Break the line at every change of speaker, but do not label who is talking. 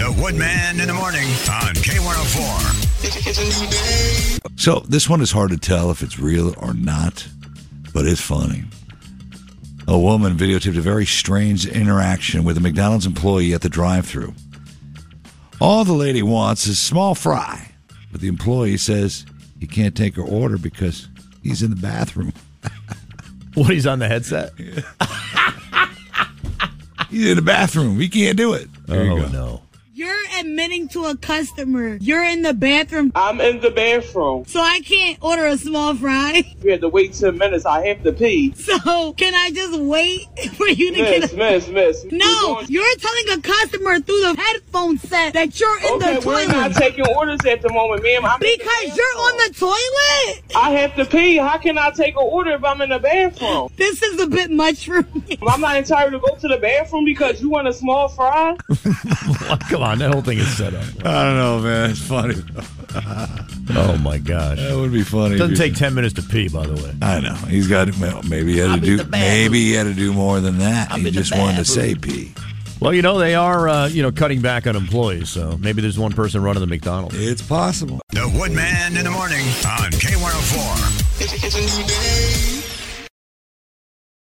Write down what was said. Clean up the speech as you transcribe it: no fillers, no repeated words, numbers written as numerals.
The Woodman in the morning on K104.
It's a new day.
So this one is hard to tell if it's real or not, but it's funny. A woman videotaped a very strange interaction with a McDonald's employee at the drive-thru. All the lady wants is small fry, but the employee says he can't take her order because he's in the bathroom.
What, he's on the headset?
He's in the bathroom. He can't do it. There you go.
No.
You're admitting to a customer you're in the bathroom.
I'm in the bathroom.
So I can't order a small fry.
You had to wait 10 minutes. I have to pee.
So can I just wait for you to get
Miss.
No, you're telling a customer through the headphone set that you're in the toilet.
We're not taking orders at the moment, ma'am.
Because you're on the toilet?
I have to pee. How can I take an order if I'm in the bathroom?
This is a bit much for me.
I'm not entitled to go to the bathroom because you want a small fry?
Come on, that whole thing is set up.
I don't know, man. It's funny.
Oh, my gosh.
That would be funny.
It doesn't take 10 minutes to pee, by the way.
I know. He's got maybe he had to do more than that. He just wanted to say pee.
Well, they are, cutting back on employees, so maybe there's one person running the McDonald's.
It's possible.
The Woodman in the morning on K104.
It's a new day.